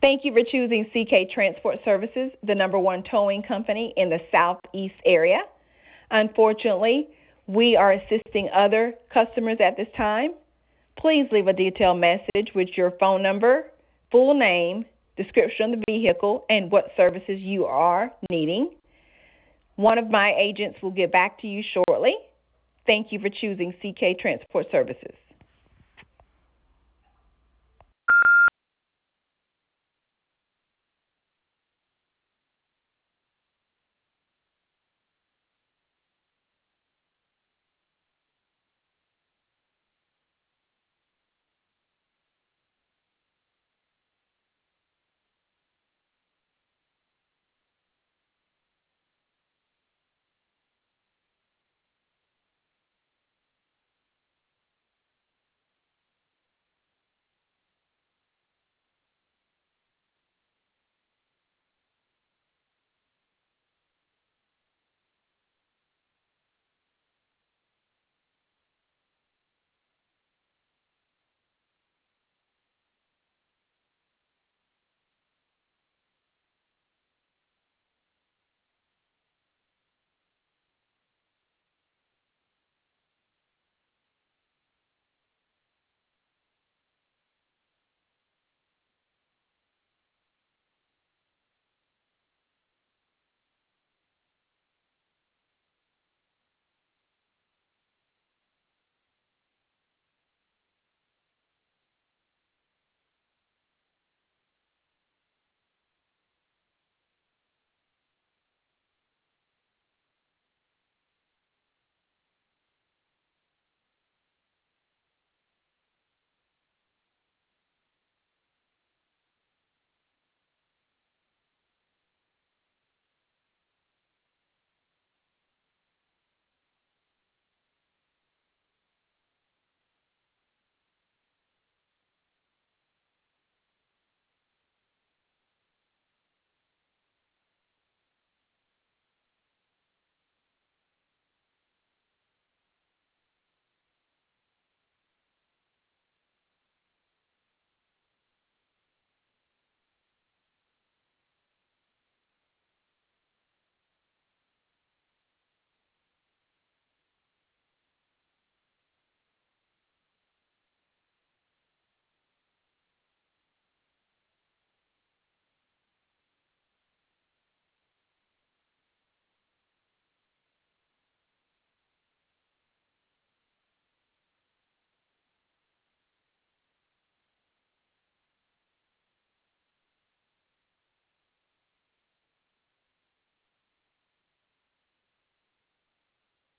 Thank you for choosing CK Transport Services, the #1 towing company in the Southeast area. Unfortunately, we are assisting other customers at this time. Please leave a detailed message with your phone number, full name, description of the vehicle, and what services you are needing. One of my agents will get back to you shortly. Thank you for choosing CK Transport Services.